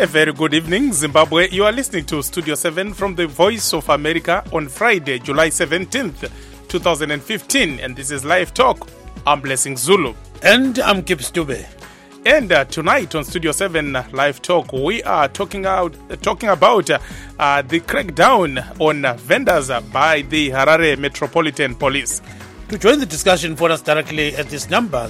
A very good evening, Zimbabwe. You are listening to Studio 7 from the Voice of America on Friday, July 17th, 2015. And this is Live Talk. I'm Blessing Zulu. And I'm Kip Stube. And tonight on Studio 7 Live Talk, we are talking about the crackdown on vendors by the Harare Metropolitan Police. To join the discussion, phone us directly at this number,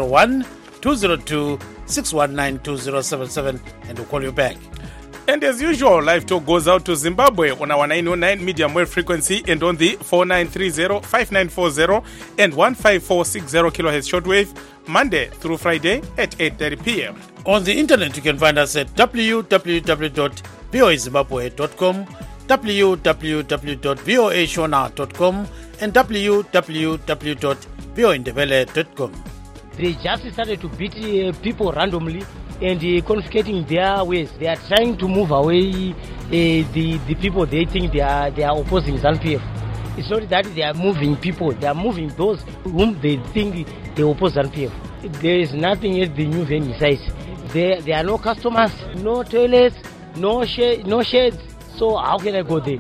001-202-619-2077, and we'll call you back. And as usual, Live Talk goes out to Zimbabwe on our 909 medium wave frequency and on the 4930, 5940 and 15460 kilohertz shortwave, Monday through Friday at 8:30 p.m. On the internet, you can find us at www.voazimbabwe.com, www.voashona.com, and www.voindebele.com. They just started to beat people randomly and confiscating their ways. They are trying to move away the people they think they are opposing ZANU-PF. It's not that they are moving people, they are moving those whom they think they oppose ZANU-PF. There is nothing at the new venue site. There are no customers, no toilets, no shades. So how can I go there?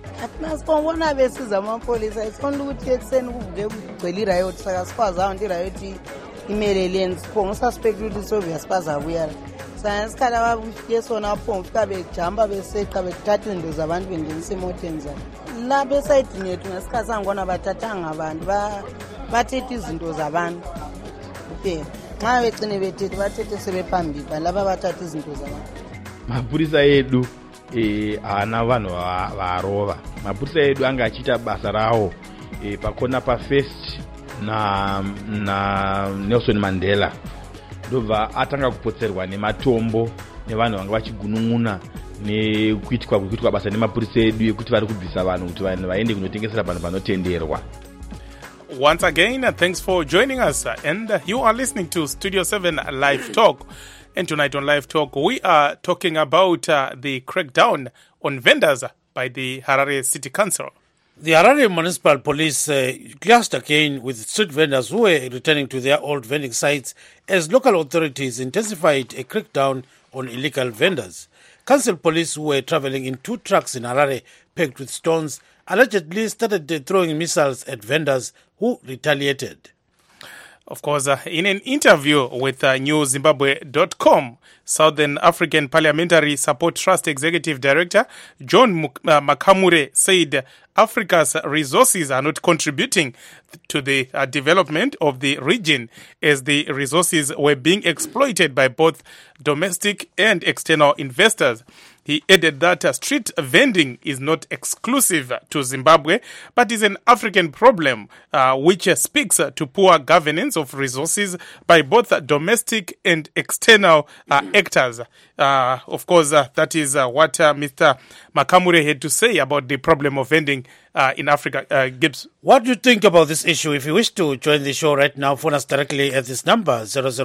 Imelelenzi pongo suspect ukuthi Soviet bazabuya science khala yesona phomfu kabe jamba beseqa bethatha izinto zabantu bengenisa emoteni zabo la besayidini yethu ngesikhathi sangona bathathanga abantu bathethe izinto zabantu kuphela nxa begcine bethethe bathethe sebephambili laba bathatha izinto zabantu. Mapurisa edu ana vanhu varova mapurisa edu anga achita basa rawo pakona pa first na Nelson Mandela ndobva atanga kupotserwa nematombo nevanhu vanga vachigunun'una nekuitwa basa nemapurisa edu ekuti vari kubvisa vanhu kuti vanhu vaende kunotengesera vanhu vanotenderwa. Once again, thanks for joining us, and you are listening to Studio 7 Live Talk. And tonight on Live Talk, we are talking about the crackdown on vendors by the Harare City Council. The Harare Municipal Police clashed again with street vendors who were returning to their old vending sites as local authorities intensified a crackdown on illegal vendors. Council police who were traveling in 2 trucks in Harare packed with stones allegedly started throwing missiles at vendors who retaliated. Of course, in an interview with NewZimbabwe.com, Southern African Parliamentary Support Trust Executive Director John Makamure said Africa's resources are not contributing to the development of the region as the resources were being exploited by both domestic and external investors. He added that street vending is not exclusive to Zimbabwe, but is an African problem which speaks to poor governance of resources by both domestic and external actors. Of course, that is what Mr. Makamure had to say about the problem of vending in Africa. Gibbs. What do you think about this issue? If you wish to join the show right now, phone us directly at this number,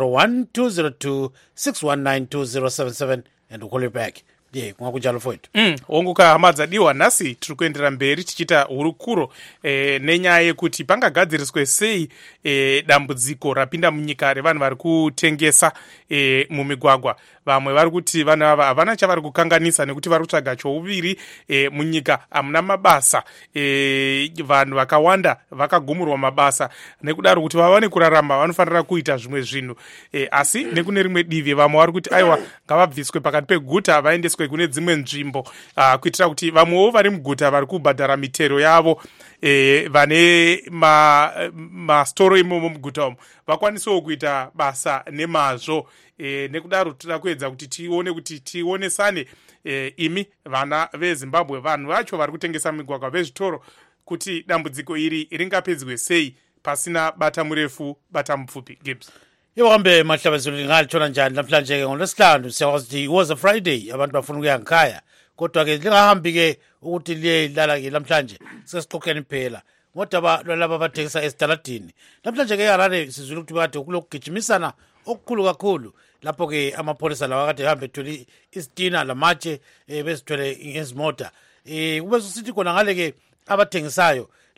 001-202-619-2077, and we'll call you back. Onguka hama dzadiwa nhasi tiri kuendera mberi tichita hurukuro nenyaya yekuti pangagadziriswe sei dambudziko rapinda munyika revanhu vari kutengesa mumigwagwa. Vamwe vari kuti vanhu ava havana chavari kukanganisa nekuti vari kutsvaga chouviri munyika hamuna mabasa. Vanhu vakawanda vakagumurwa mabasa nekudaro kuti vawane kurarama vanofanira kuita zvimwe zvinhu, asi nekune rimwe divi vamwe vari kuti aiwa ngavabviswe pakati peguta vaendeswe kune dzimwe nzvimbo kuitira kuti vamwewo vari muguta vari kubhadhara mitero yavo vane mastoro imomo muguta umo vakwanisewo kuita basa nemazvo. Nekudaro tira kuedza kuti tionesane imi vana veZimbabwe, vanhu vacho vari kutengesa migwagwa vezvitoro, kuti dambudziko iri ringapedzwe sei pasina bata murefu bata mupfupi. Gibbs. Iwambe mahlabezulu ngalithona njani namhlanje ngoLwesihlanu siyakwazi ukuthi it was a Friday abantu bafuna ukuya ngikhaya, kodwa ke lingahambi ke ukuthi liyedlala ke namhlanje sesixoxeni phela ngodaba lwalaba abathengisa esitaladini. Namhlanje ke eHarare sizwile ukuthi kade kulokugijimisana okukhulu kakhulu lapho ke amapholisa lawa kade hambe ethwele isitina lamatshe bezithwele ngezimota. Kube sithi khona ngale ke abathengisayo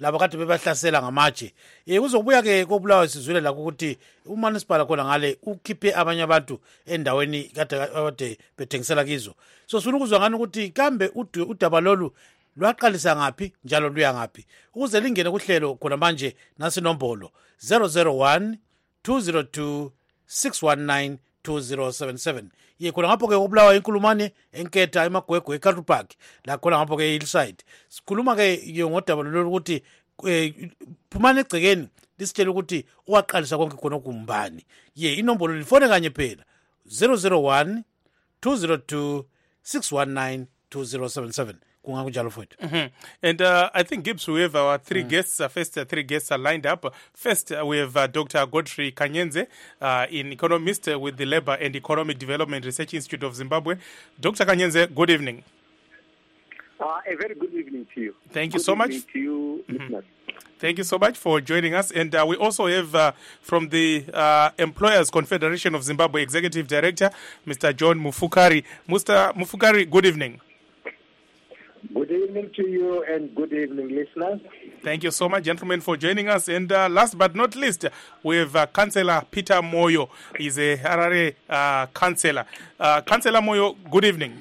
laba kade bebahlasela ngamatshe. Kuzobuya ke koBulawayo sizwile lakho ukuthi uMunicipal khona ngale ukhiphe abanye abantu endaweni kade bethengisela kizo. So sifuna ukuzwa ngani ukuthi kambe udaba lolu lwaqalisa ngaphi njalo luya ngaphi. Ukuze lingene kuhlelo khona manje nasi nombolo 001 202 619 2077. Khona ngapho ke koBulawayo inkulumane enketha emagwegwe eCountry Park la khona ngapho ke Hillside. Sikhuluma ke ngodaba lolu ukuthi phumana egcekeni lisitshela ukuthi owaqalisa konke khona okumbani. Inombolo lifone kanye phela 001 202 619 2077. And I think, Gibbs, we have our three guests. First, three guests are lined up. First, we have Dr. Godfrey Kanyenze, an economist with the Labour and Economic Development Research Institute of Zimbabwe. Dr. Kanyenze, good evening. A very good evening to you. Thank you so much. To you, listeners. Thank you so much for joining us. And we also have from the Employers Confederation of Zimbabwe Executive Director, Mr. John Mufukari. Mr. Mufukari, good evening. Good evening to you and good evening, listeners. Thank you so much, gentlemen, for joining us. And last but not least, we have Councillor Peter Moyo. He's a Harare councillor. Councillor Moyo, good evening.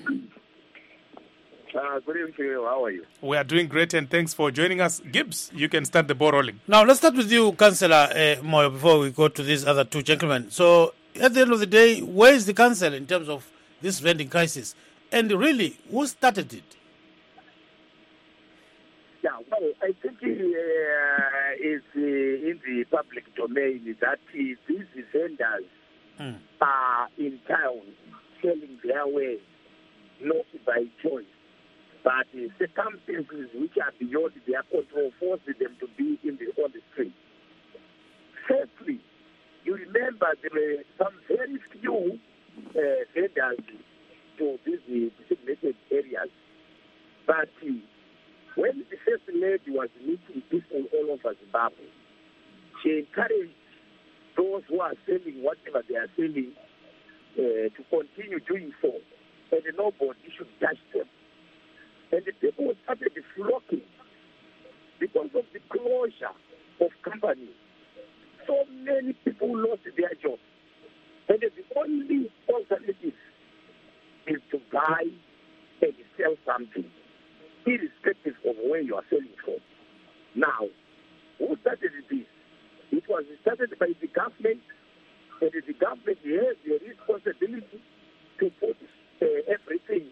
Good evening to you. How are you? We are doing great, and thanks for joining us. Gibbs, you can start the ball rolling. Now, let's start with you, Councillor Moyo, before we go to these other two gentlemen. So, at the end of the day, where is the council in terms of this vending crisis? And really, who started it? Yeah, well, I think it's in the public domain that these vendors are in town selling their wares, not by choice, but circumstances which are beyond their control force them to be on the street. Firstly, you remember there were some very few vendors to these designated areas, but when the First Lady was meeting people all over Zimbabwe, she encouraged those who are selling whatever they are selling to continue doing so, and nobody should touch them. And the people started flocking because of the closure of companies. So many people lost their jobs. And the only alternative is to buy and sell something, irrespective of where you are selling from. Now, who started this? It was started by the government, and the government has the responsibility to put everything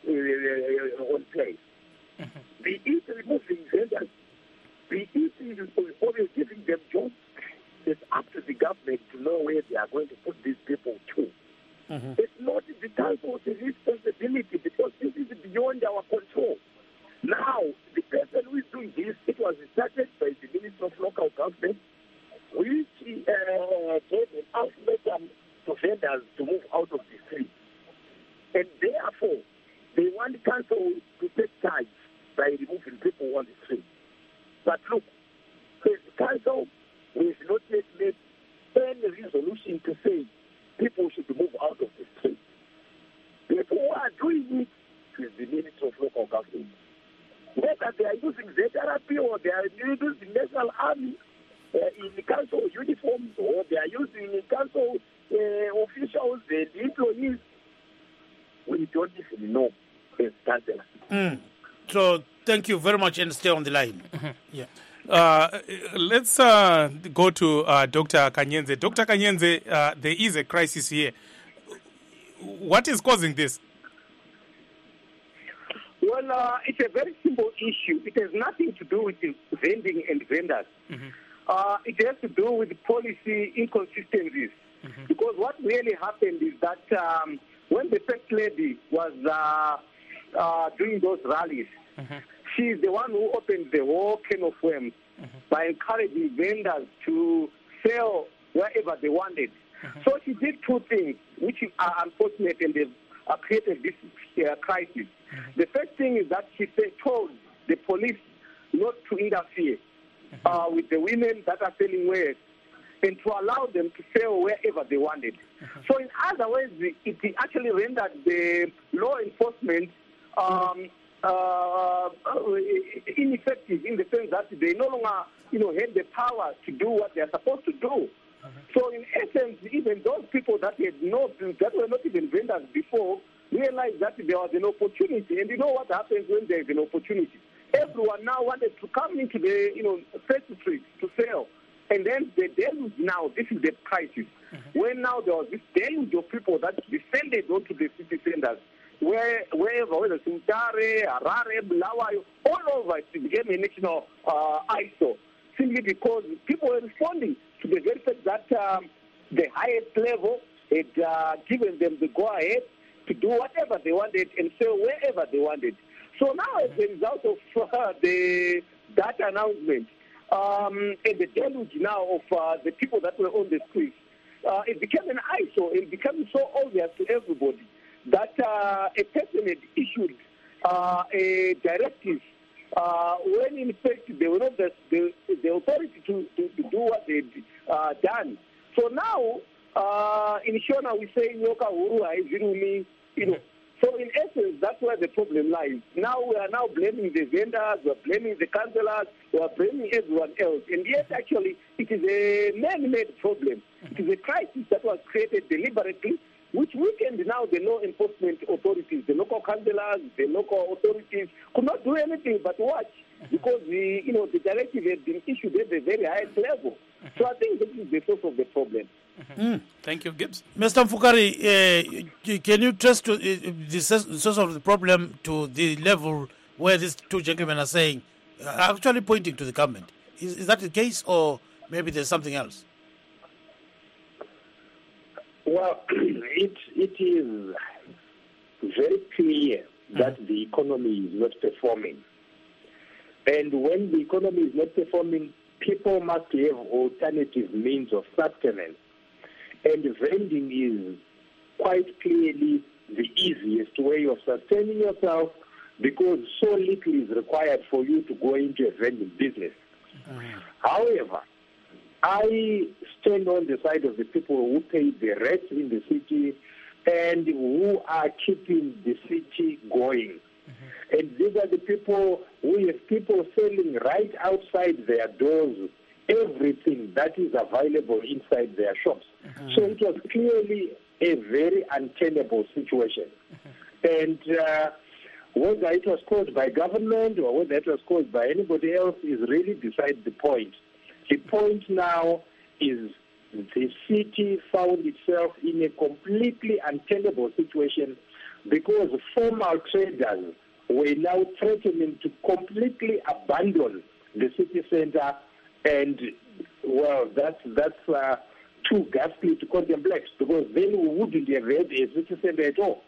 on place. Be it removing vendors, be it always giving them jobs, it's up to the government to know where they are going to put these people to. It's not the council's responsibility because this is beyond our control. Now, the person who is doing this, it was started by the Minister of Local Government, which gave an ultimatum to vendors to move out of the street. And therefore, they want the council to take charge by removing people on the street. But look, as the council, we have not yet made any resolution to say people should move out of the street. People who are doing it is the Minister of Local Government. Whether they are using ZRP or they are using the National Army in the council uniforms or they are using the council officials and employees, we don't even know as councillors. So thank you very much and stay on the line. Yeah. Let's go to Dr. Kanyenze. Dr. Kanyenze, there is a crisis here. What is causing this? Well, it's a very simple issue. It has nothing to do with the vending and vendors. It has to do with policy inconsistencies. Because what really happened is that when the First Lady was doing those rallies, she's the one who opened the whole can of worms by encouraging vendors to sell wherever they wanted. So she did two things which are unfortunate and they've created this crisis. The first thing is that she told the police not to interfere with the women that are selling wares and to allow them to sell wherever they wanted. So in other words, it actually rendered the law enforcement ineffective in the sense that they no longer, have the power to do what they are supposed to do. So in essence, even those people that were not even vendors before realized that there was an opportunity. And you know what happens when there is an opportunity? Everyone now wanted to come into the, first street to sell. And then the deluge now, this is the crisis. When now there was this deluge of people that descended onto the city centers, wherever, whether it's Mutare, Harare, Bulawayo, all over, it became a national ISO. Simply because people were responding to the very fact that the highest level had given them the go-ahead to do whatever they wanted and sell wherever they wanted. So now, as a result of that announcement, and the deluge now of the people that were on the streets, it became an ISO. It became so obvious to everybody that a person had issued a directive when in fact they were not the authority to do what they'd done. So now, in Shona, we say, Nyoka Urua, Izirumi, So in essence, that's where the problem lies. Now we are now blaming the vendors, we are blaming the councillors, we are blaming everyone else. And yes, actually, it is a man-made problem. It is a crisis that was created deliberately, which weakened now the law enforcement authorities, the local councillors, the local authorities could not do anything but watch because the directive had been issued at the very highest level. So I think this is the source of the problem. Thank you, Gibbs. Mr. Mfukari, can you trace to the source of the problem to the level where these two gentlemen are saying, actually pointing to the government? Is that the case, or maybe there's something else? Well, it is very clear that the economy is not performing. And when the economy is not performing, people must have alternative means of sustenance. And vending is quite clearly the easiest way of sustaining yourself because so little is required for you to go into a vending business. However, I stand on the side of the people who pay the rent in the city and who are keeping the city going. And these are the people who have people selling right outside their doors everything that is available inside their shops. So it was clearly a very untenable situation. And whether it was caused by government or whether it was caused by anybody else is really beside the point. The point now is the city found itself in a completely untenable situation because formal traders were now threatening to completely abandon the city center, and well, that's too ghastly to contemplate because then we wouldn't have had a city center at all.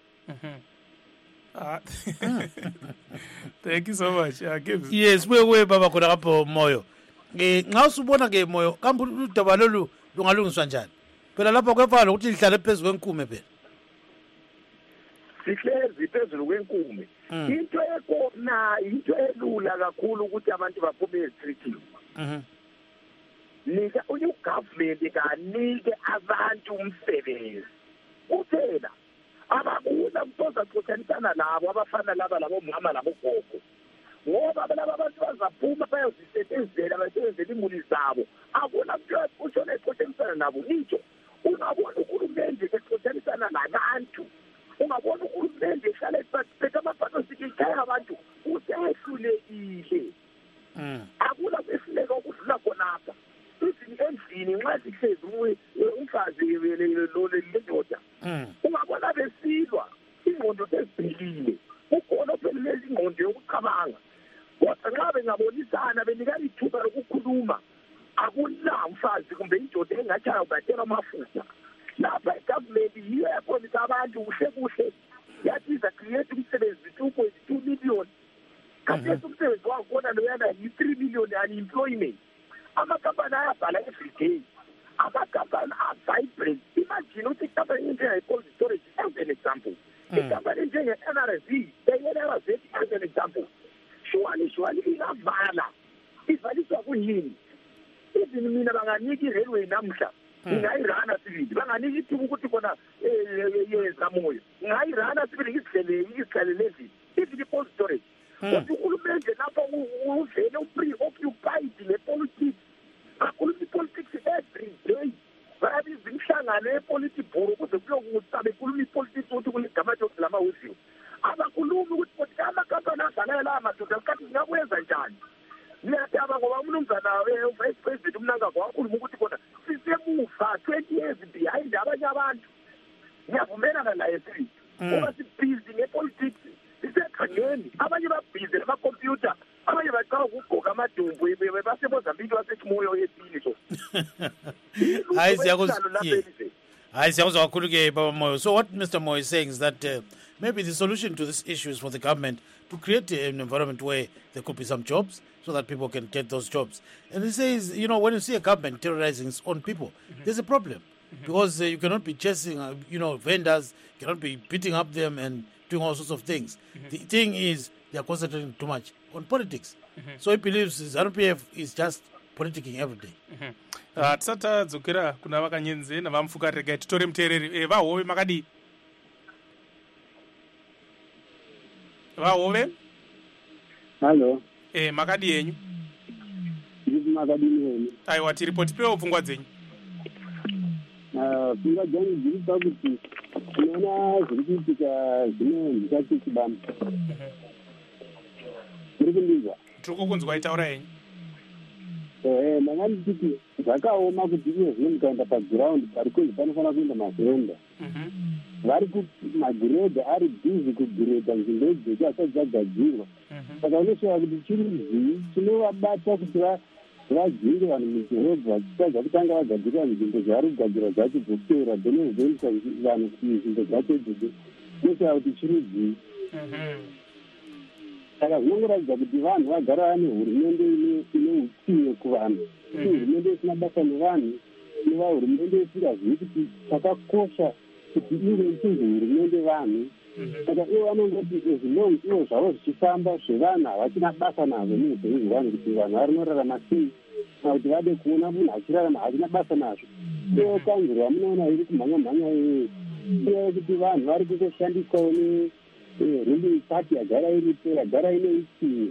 Thank you so much. Gibbs. Yes, we baba khona lapho Moyo. Nxa usubona ke Moyo, kambe udaba lolu lungalungiswa njani? Phela lapho kwefana ukuthi lihlale phezulu kwenkume phela. Sihlezi phezulu kwenkume. Into ekona into elula kakhulu ukuthi abantu baphume ezitreating. Nika ugovernment kanike abantu umsebenzi. Kuphela abakula mtoza xothanisana nabo abafana laba mama labogogo. Ngoba laba abantu bazaphuma bayozisebenzela basebenzele imuli zabo. Akuna mntu ushona exothanisana nabo nitsho. Ungabona uhulumende exothanisana nabantu. Ungabona uhulumende ehlala esiphethe amabhato sithi ikhaya abantu usehlulekile. Akula kwehluleka ukudlula khonapha. Endlini nxa sihlezi umfazi lo lendoda ungabona besilwa ingqondo sezibhilile ukhona ophelele ingqondo yokucabanga kodwa nxa bengabonisana benikana ithuba lokukhuluma akula mfazi kumbe indoda engatshaya ugatela amafutha lapha igovernment yiyo yakhonisa abantu kuhle yathi create umsebenzi 2.2 million kanti umsebenzi wakhona loyana yi-3 million unemployment. Amakampani ayabhala every day. Amakampani vibrant. Imagine ukuthi ikampani njenge-cold storage as an example. Ikampani njenge-NRZ, NRZ as an example. Shwali ingavala. Ivaliswa kuyini? Even mina banganika i-railway namhla. Ngingayirana sibili. Banganika ithuba ukuthi khona yezamoyo. Ngingayirana sibili ngizihlalele endlini. Even i-cold storage. kuti uhulumende lapha uvele upreoccupied nepolitics akhuluma ipolitics every day bayabiza imihlangano yepolitibhuro ukuze kuyokusa bekhuluma ipolitics ukuthi kunegamati lamawuziwo abakhulumi ukuthi amakampani adlalela amadoda kathi ngiyakwenza njani niyadaba ngoba umnumzana vice president umnangagwa wakhuluma ukuthi khona sisemuva 20 years behind abanye abantu ngiyavumelana naye sithi ngoba sibhizi ngepolitics sisekhangeni abanye babhizi namakhompyutha abanye baqala ukugqoka amadumbu basemozambiki basechimoyo yetini so hayi siyakuzwa kakhulu ke Baba Moyo. So what Mr. Moyo is saying is that maybe the solution to this issue is for the government to create an environment where there could be some jobs so that people can get those jobs. And he says, you know, when you see a government terrorizing its own people, there's a problem. Because you cannot be chasing, vendors, you cannot be beating up them and doing all sorts of things. The thing is, they are concentrating too much on politics. So he believes ZANU-PF is just politicking every day. Tisatadzokera kuna vakanyenze navamfukarira titore muteereri vahove makadii vahove halo makadii enyu ndiri makadini wenyu aiwa tiripo tipewo pfungwa dzenyu pfungwa dzangu dziri pakuti tinoona zviri kuitika zvino ndikachechibama muri kundinzwa tiri kukunzwa itaura yenyu ndanga ndichiti zvakaoma kuti iye zvino mukaenda pagiraundi pari kunzi panofanira kuenda mavhenda vari kuti magiredha ari bhizi kugiredha nzvimbo idzocho asati dzagadzirwa saka unosvika kuti chiruzii chinovabata kuti vadzvinge vanhu mudhorobha vachitadza kutanga vagadzirira nzvimbo zvavari kugadzira dzacho dzokuteura dzonozoisa vanhu kuti nzvimbo dzacho idzodzo unosvika kuti chiruzii saka zvinongoratidza kuti vanhu vagara vane hurumende ine utsinye kuvanhu hurumende isina basa nevanhu inova hurumende isingazivi kuti chakakosha kuti ive ichinzi hurumende vanhu saka ivo vanongoti ezilong ivo zvavo zvichifamba zvevanhu havachina basa nazvo muupenyu hwevanhu kuti vanhu varinorarama sei kana kuti vade kuona munhu achirarama havachina basa nazvo ivo kanzuro vamunoona iri kumhanya iye kuti vanhu vari kutoshandiswawo ruling party yagara iripo yagara ine utsinye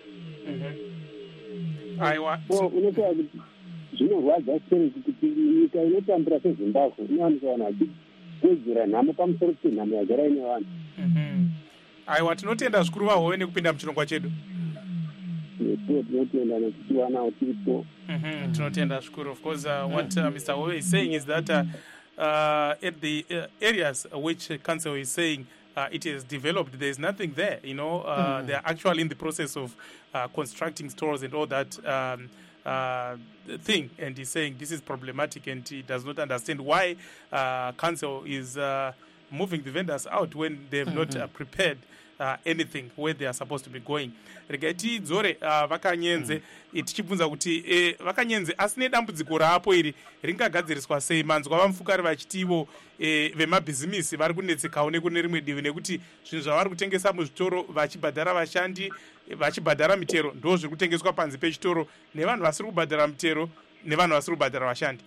unotaura kuti zvinorwadza sereki kuti nyika inotambura sezimbabwe inowanika vanhu vachigwedzera nhamo pamusoro penhamo yagara ine vanhu aiwa tinotenda zvikuru vahove nekupinda muchirongwa chedu tinotenda nekuti vanawo tiripo tinotenda zvikuru. Of course what Mr. Hove is saying is that at the areas which council is saying it is developed, there is nothing there, they are actually in the process of constructing stores and all that thing, and he's saying this is problematic and he does not understand why council is moving the vendors out when they have not prepared anything where they are supposed to be going. Regai tidzore vakanyenze tichibvunza kuti vakanyenze asine dambudziko rapo iri ringagadziriswa sei. Manzwa vamufukari vachitivo vemabhizimisi vari kunetsekawo nekune rimwe divi nekuti zvinhu zvavari kutengesa muzvitoro vachibhadhara vashandi vachibhadhara mitero ndo zviri kutengeswa panze pechitoro, nevanhu vasiri kubhadhara mitero nevanhu vasiri kubhadhara vashandi.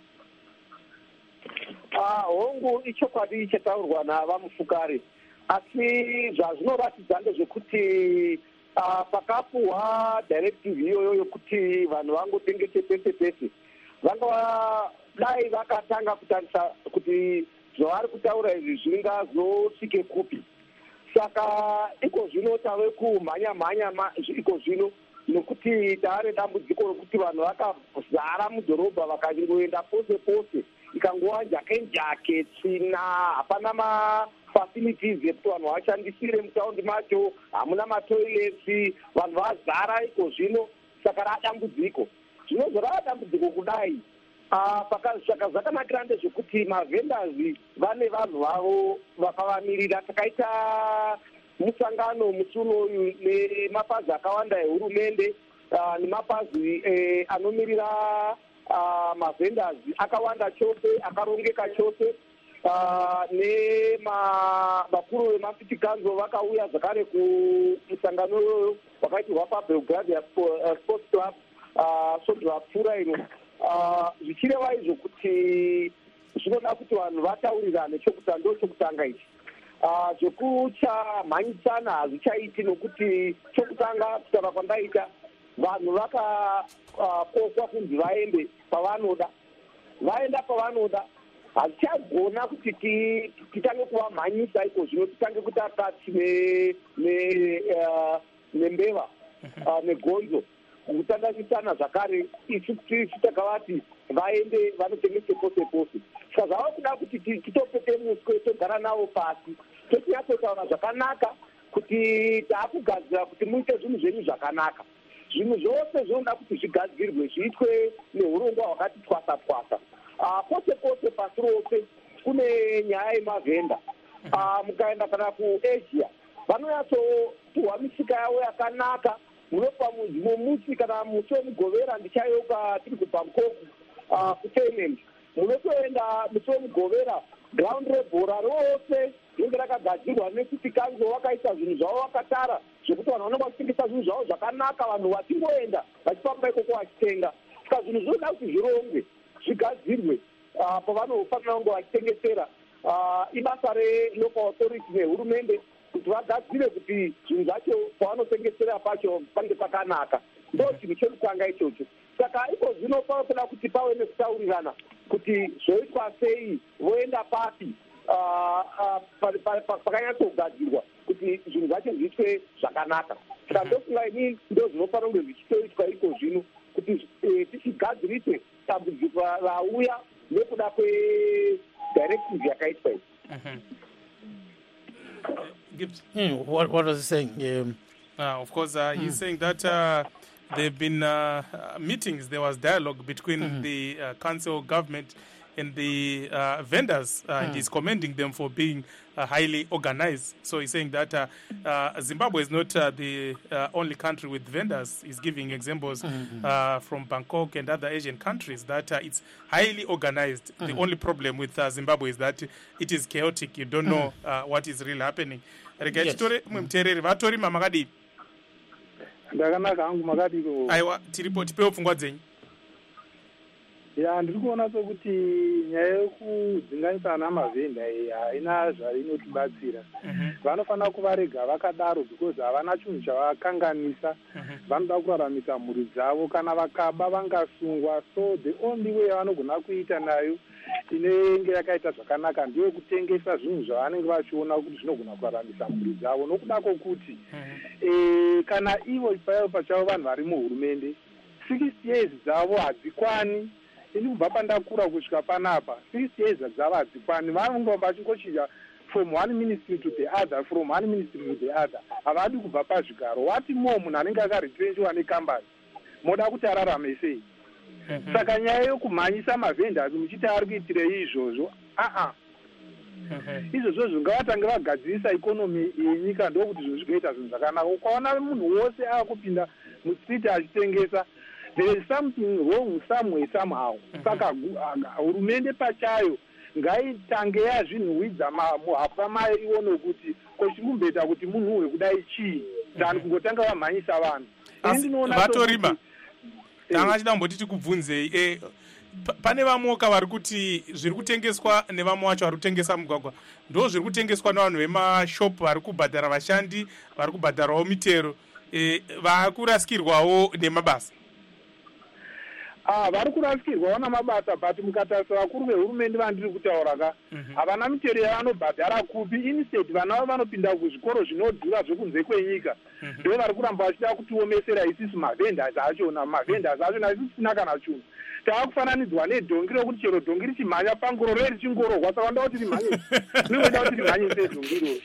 hongu ichokwadi chataurwa navamufukari, asi zvazvinoratidza ndezvekuti pakapuhwa directive iyoyo yokuti vanhu vangotengese pese pese, vanga dai vakatanga kutarisa kuti zvavari kutaura izvi zvingazosvike kupi. Saka iko zvino tave kumhanya iko zvino nokuti taare dambudziko rokuti vanhu vakazara mudhorobha vakangoenda pose pose, ikangova njake tsvina, hapana mafacilities ekuti vanhu vashandisire mutaundi macho, hamuna matoilets, vanhu vazara iko zvino. Saka radambudziko zvinozvo radambudziko kudai. Saka zvakanakira ndezvekuti mavhenders vane vanhu vavo vakavamirira. Takaita musangano musi unoyu nemapazi akawanda ehurumende nemapazi anomirira mavhenders akawanda chose, akarongeka chose, nevakuru vemacity council vakauya zvakare kumusangano iyoyo wakaitirwa pabelgravia sports club svondo rapfuura ino, zvichireva izvo kuti zvinoda kuti vanhu vataurirane. Ndo chokutanga ichi. zvekuchamhanyisana hazvichaiti, nokuti chokutanga kutaura kwandaita vanhu vakakokwa kunzi vaende pavanoda. Vaenda pavanoda hazvichagona kuti titange kuvamhanyisa iko zvino, titange kuti akati nembeva negonzo kutanganisana zvakare. isu takavati vaende vanotengese pose pose. Saka zvava kuda kuti titopete muswe togara navo pasi totinyatsotaura zvakanaka kuti taakugadzira kuti muite zvinhu zvenyu zvakanaka. Zvinhu zvose zvinoda kuti zvigadzirwe zviitwe neurongwa hwakati twasa twasa. Pose pose pasi rose kune nyaya yemavhenda. Mukaenda kana kuAsia vanonyatsotuhwa misika yavo yakanaka. Munopa musi kana musi wemugovera ndichayeuka tiri kuBangkok kupayment. Munotoenda musi wemugovera ground rebhora rose rinenge rakagadzirwa nekuti kanzo wakaisa zvinhu zvavo vakatara zvekuti vanhu vanenge vachitengesa zvinhu zvavo zvakanaka, vanhu vachingoenda vachifamba ikoko vachitenga. Saka zvinhu zvinoda kuti zvirongwe zvigadzirwe pavanofanira kunge vachitengesera. Ibasa relocal authority nehurumende kuti vagadzire kuti zvinhu zvacho pavanotengesera pacho pange pakanaka. Ndo chinhu chekutanga ichocho. Saka iko zvino panotoda kuti pave nekutaurirana kuti zvoitwa sei, voenda papi pakanyatsogadzirwa kuti zvinhu zvacho zviitwe zvakanaka. Saka ndofunga inini ndo zvinofanira kunge zvichitoitwa iko zvino kuti tichigadzirise dambudziko rauya nekuda kwedirective yakaitwa iyi. What was he saying? Of course, he's saying that there have been meetings, there was dialogue between the council government and the vendors, and he's commending them for being highly organized. So he's saying that Zimbabwe is not the only country with vendors. He's giving examples from Bangkok and other Asian countries that it's highly organized. The only problem with Zimbabwe is that it is chaotic. You don't know what is really happening. Ndakanaka hangu makadiko. Aiwa, tiripo tipewo pfungwa dzenyu. Ya, ndiri kuona sokuti nyaya yekudzinganisa ana mavhenda iyi haina zvainotibatsira. Vanofanira kuvarega vakadaro because havana chinhu chavakanganisa. Vanoda kuraramisa mhuri dzavo, kana vakaba vangasungwa. So the only way vanogona kuita nayo inenge yakaita zvakanaka ndiyo kutengesa zvinhu zvavanenge vachiona kuti zvinogona kuraramisa mhuri dzavo. Nokuda kwokuti kana ivo pachavo vanhu vari muhurumende 60 years dzavo hadzikwani. Ini kubva pandakura kusvika panapa 60 years dzavo hadzikwani. Vanenge vachingochinja from one ministry to the other, from one ministry to the other. Havadi kubva pazvigaro. Wati munhu anenge akaretrenchwa nekambani moda kuti ararame sei? Saka nyaya yokumhanyisa mavhenders muchiti ari kuitirei izvozvo, izvozvo zvingavatange vagadzirisa ikonomi yenyika ndokuti zvigoita zvinhu zvakanaka. Ukaona munhu wose akupinda mustreet achitengesa, there is something wrong somewhere somehow. Saka hurumende pachayo ngaitange yazvinhuhwidza muhapwa mayo ione kuti kochimumbeta kuti munhu wekudai chii tani kungotanga vamhanyisa vanhu. Vatorima tanga chidamboti tikubvunzei, pane vamwoka vari kuti zviri kutengeswa nevamwe vacho vari kutengesa mugwagwa ndo zviri kutengeswa nevanhu vemashopu vari kubhadhara vashandi, vari kubhadharawo mitero, vakurasikirwawo nemabasa? Vari kurasikirwawo namabasa, but mukatarisa vakuru vehurumende vandiri kutaura ka havana mitero yavanobhadhara kupi. Instead vana vavo vanopinda kuzvikoro zvinodhura zvekunze kwenyika, ndo vari kuramba vachida kutiomesera isisu mavhenders achona. Mavhenders achona isisina kana chinhu. Tavakufananidzwa nedhongi rokuti chero dhongi richimhanya pangoro reri chingororwa. Saka ndoda kuti rimhanye, ndinoda kuti rimhanye sedhongi roro.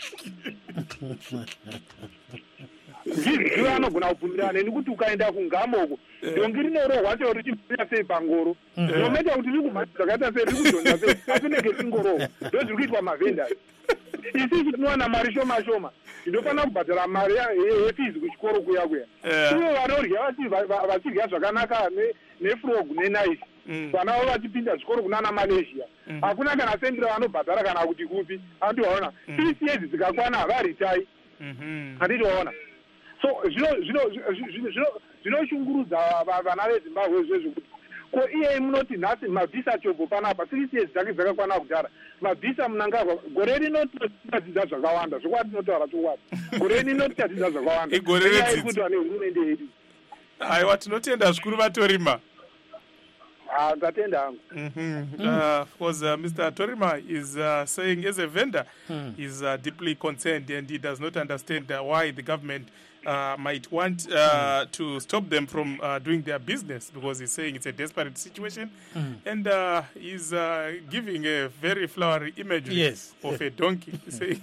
Ndizvo anogona kubvumirana nekuti ukaenda kungamoko dhongi rinorohwa chero richimhanya sei pangoro. Nometa kuti riri kumhanya zvakaita sei, riri kudhonza sei, asi nenge chingorohwa. Ndo zviri kuitwa mavhenders. Isusu tinowana mari shoma shoma, ndinofanira kubhadhara mari yefizi kuchikoro kuya kuya. Ivo vanorya vachirya zvakanaka nefrog nenaishi, vana vavo vachipinda zvikoro kunana Malaysia. Hakuna kana sendi ravanobhadhara kana kuti kupi. Andiwaona 6 years dzikakwana havaritai. Anditoona. So zvinoshungurudza vana veZimbabwe izvezvo kuti ko iye munoti nhasi mabhisa chobvo panapa 6 years dzake dzakakwana kudhara mabhisa munangagwa gore rinotadzidza zvakawanda zvokwadi tinotaura chokwadi gore rinotadzidza zvakawanda igore redzidzikuitwa nehurumende yedu aiwa tinotenda zvikuru vatorima ndatenda hangu because Mr. Torima is saying as a vendor is deeply concerned and he does not understand why the government might want to stop them from doing their business, because he's saying it's a desperate situation and he's giving a very flowery imagery of a donkey saying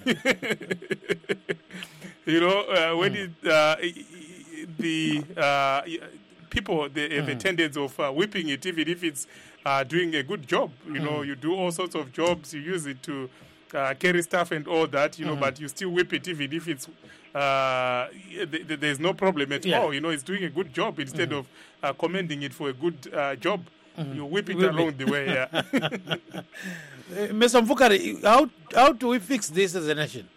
you know when the people they have a tendency of whipping it even if it's doing a good job. You know, you do all sorts of jobs, you use it to carry stuff and all that, you know, but you still whip it even if it's there's no problem at all. You know, it's doing a good job instead of commending it for a good job. You whip it along the way. Mr. Mfukari, how do we fix this as a nation?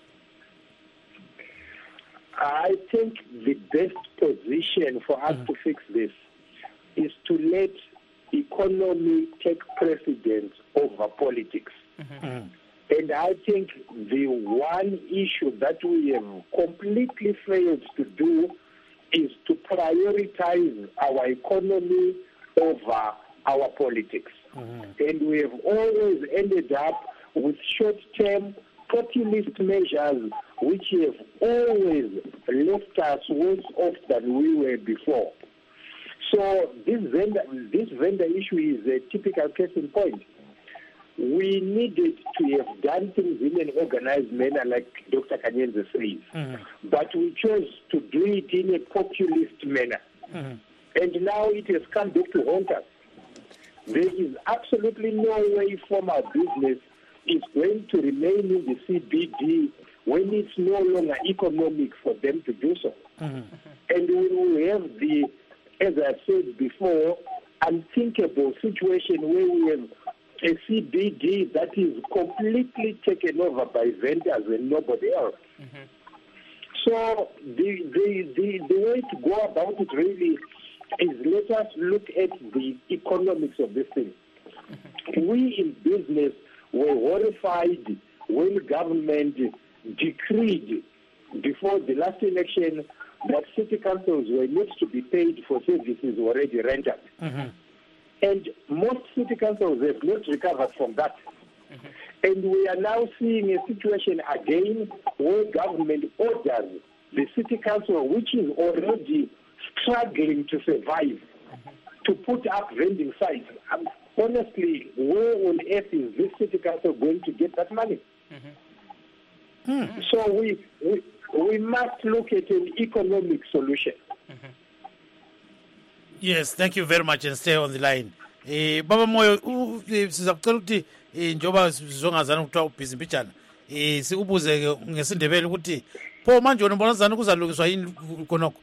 I think the best position for us to fix this is to let economy take precedence over politics. And I think the one issue that we have completely failed to do is to prioritize our economy over our politics. And we have always ended up with short-term populist measures which have always left us worse off than we were before. So this vendor issue is a typical case in point. We needed to have done things in an organized manner like Dr. Kanyenze says, but we chose to do it in a populist manner. And now it has come back to haunt us. There is absolutely no way formal business is going to remain in the CBD when it's no longer economic for them to do so. And we will have the, as I said before, unthinkable situation where we have a CBD that is completely taken over by vendors and nobody else. So the way to go about it really is let us look at the economics of this thing. We in business were horrified when government decreed before the last election that city councils were not to be paid for services already rendered. And most city councils have not recovered from that. And we are now seeing a situation again where government orders the city council, which is already struggling to survive, to put up vending sites. Honestly, where on earth is this city council going to get that money? So we must look at an economic solution. Yes, thank you very much and stay on the line. Baba Moyo, sizakucela ukuthi njoba sizongazana kuthiwa ubhizi mpitshana sikubuze ngesindebele ukuthi pho manje wona mbona zana kuzalungiswa yini khonokho?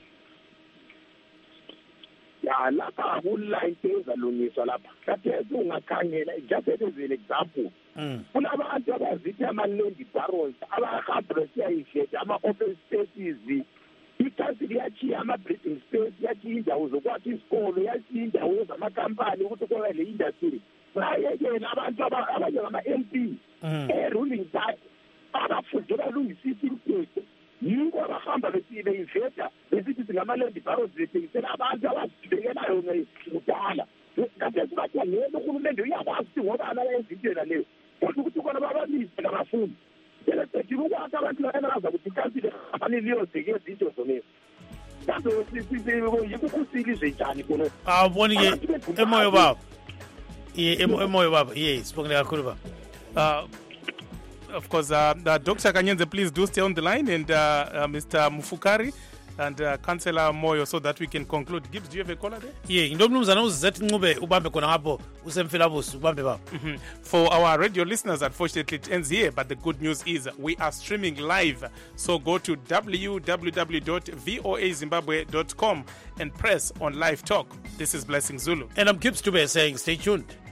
Ya lapha kulayite ezalungiswa lapha kade ungakhangela just as an example kunabantu abazithi ama-land barons abahamba besiyayishetha ama-open spaces ikansi liyachiya ama-breeding space yachiya indawo zokwakha isikolo yachiya indawo zamakhampani ukuthi kube le industry bayekela abantu abanjengama-MP ruling party abafude balungisisa imithetho yingo abahamba beyiveta besithi singama-land barons bethengisela abantu abazibekelayo kudala kade sibathi angeke urhulumente uyakwazi ukuthi ngoba analayezintela leyo kodwa ukuthi khona babalisi nabafundi selesejile ukwakha abantu laenaza ukuthi ikansile afanele liyozekeza into zonezo kazo yikukhusile izwe njani kono awuboni-ke emoyo baba emoyo baba sibongile kakhulu baba. Of course, Dr. Kanyenze, please do stay on the line, and Mr. Mufukari and Councillor Moyo, so that we can conclude. Gibbs, do you have a caller there? Yeah, ndomnumzana uzizethi Ncube ubambe khona ngapho usemfilabusi ubambe baba. For our radio listeners, unfortunately it ends here, but the good news is we are streaming live. So go to www.voazimbabwe.com and press on live talk. This is Blessing Zulu. And I'm Gibbs Dube saying stay tuned.